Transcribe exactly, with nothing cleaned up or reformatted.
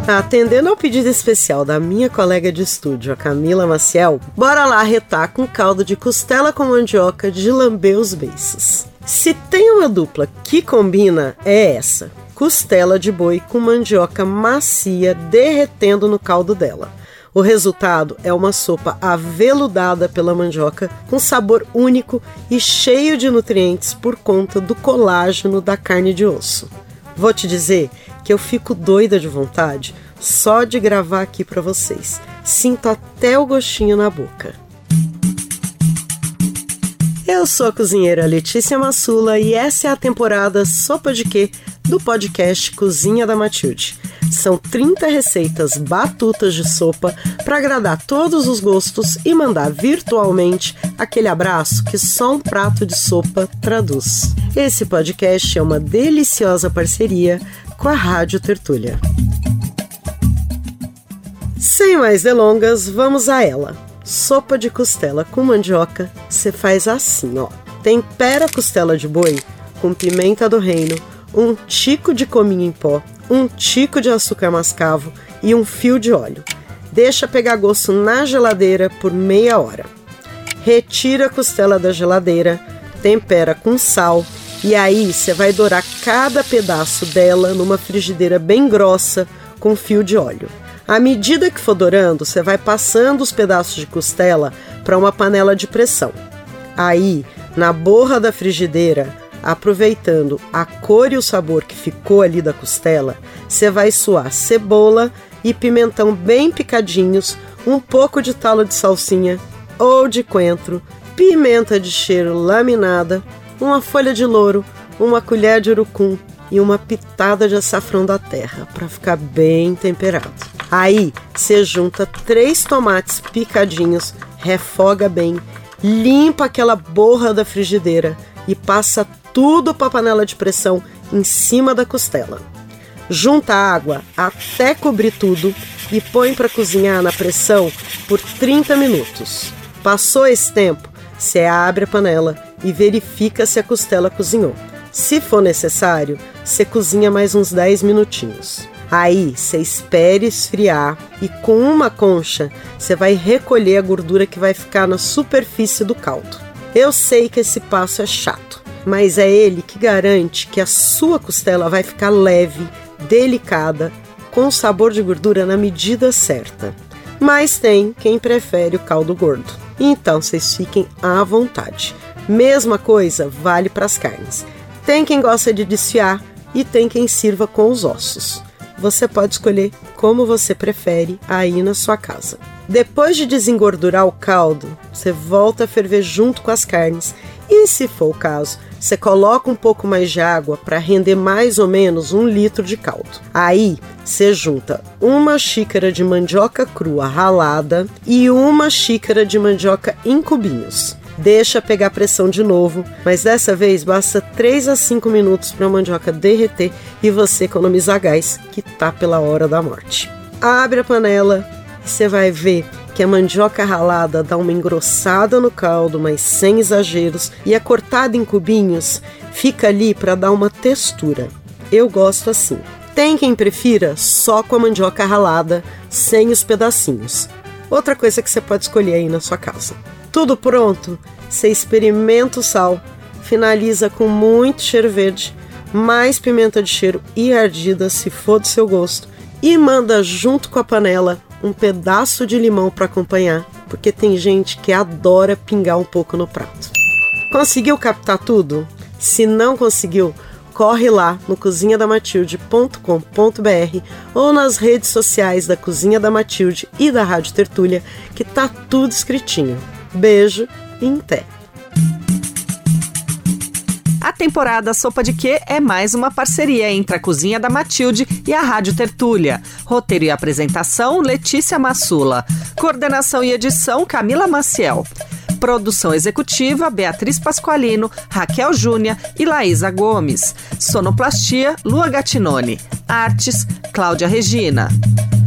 Atendendo ao pedido especial da minha colega de estúdio, a Camila Maciel, bora lá retar com caldo de costela com mandioca de lamber os beiços. Se tem uma dupla que combina, é essa: costela de boi com mandioca macia derretendo no caldo dela. O resultado é uma sopa aveludada pela mandioca, com sabor único e cheio de nutrientes por conta do colágeno da carne de osso. Vou te dizer que eu fico doida de vontade só de gravar aqui para vocês. Sinto até o gostinho na boca. Eu sou a cozinheira Letícia Massula e essa é a temporada Sopa de Quê do podcast Cozinha da Matilde. São trinta receitas batutas de sopa para agradar todos os gostos e mandar virtualmente aquele abraço que só um prato de sopa traduz. Esse podcast é uma deliciosa parceria com a Rádio Tertúlia. Sem mais delongas, vamos a ela. Sopa de costela com mandioca, você faz assim, ó. Tempera a costela de boi com pimenta do reino, um tico de cominho em pó, um tico de açúcar mascavo e um fio de óleo. Deixa pegar gosto na geladeira por meia hora. Retira a costela da geladeira, tempera com sal e aí você vai dourar cada pedaço dela numa frigideira bem grossa com fio de óleo. À medida que for dourando, você vai passando os pedaços de costela para uma panela de pressão. Aí, na borra da frigideira, aproveitando a cor e o sabor que ficou ali da costela, você vai suar cebola e pimentão bem picadinhos, um pouco de talo de salsinha ou de coentro, pimenta de cheiro laminada, uma folha de louro, uma colher de urucum e uma pitada de açafrão da terra para ficar bem temperado. Aí você junta três tomates picadinhos, refoga bem, limpa aquela borra da frigideira e passa tudo para a panela de pressão em cima da costela. Junta a água até cobrir tudo e põe para cozinhar na pressão por trinta minutos. Passou esse tempo, você abre a panela e verifica se a costela cozinhou. Se for necessário, você cozinha mais uns dez minutinhos. Aí, você espere esfriar e com uma concha, você vai recolher a gordura que vai ficar na superfície do caldo. Eu sei que esse passo é chato, mas é ele que garante que a sua costela vai ficar leve, delicada, com sabor de gordura na medida certa. Mas tem quem prefere o caldo gordo. Então, vocês fiquem à vontade. Mesma coisa vale para as carnes. Tem quem gosta de desfiar e tem quem sirva com os ossos. Você pode escolher como você prefere aí na sua casa. Depois de desengordurar o caldo, você volta a ferver junto com as carnes e, se for o caso, você coloca um pouco mais de água para render mais ou menos um litro de caldo. Aí, você junta uma xícara de mandioca crua ralada e uma xícara de mandioca em cubinhos. Deixa pegar pressão de novo, mas dessa vez basta três a cinco minutos para a mandioca derreter e você economizar gás, que tá pela hora da morte. Abre a panela e você vai ver que a mandioca ralada dá uma engrossada no caldo, mas sem exageros, e a cortada em cubinhos fica ali para dar uma textura. Eu gosto assim. Tem quem prefira só com a mandioca ralada, sem os pedacinhos. Outra coisa que você pode escolher aí na sua casa. Tudo pronto, você experimenta o sal, finaliza com muito cheiro verde, mais pimenta de cheiro e ardida se for do seu gosto, e manda junto com a panela um pedaço de limão para acompanhar, porque tem gente que adora pingar um pouco no prato. Conseguiu captar tudo? Se não conseguiu, corre lá no cozinha da matilde ponto com ponto b r ou nas redes sociais da Cozinha da Matilde e da Rádio Tertúlia, que tá tudo escritinho. Beijo e até! A temporada Sopa de Quê é mais uma parceria entre a Cozinha da Matilde e a Rádio Tertúlia. Roteiro e apresentação, Letícia Massula. Coordenação e edição, Camila Maciel. Produção executiva, Beatriz Pasqualino, Raquel Júnia e Laísa Gomes. Sonoplastia, Lua Gattinone. Artes, Cláudia Regina.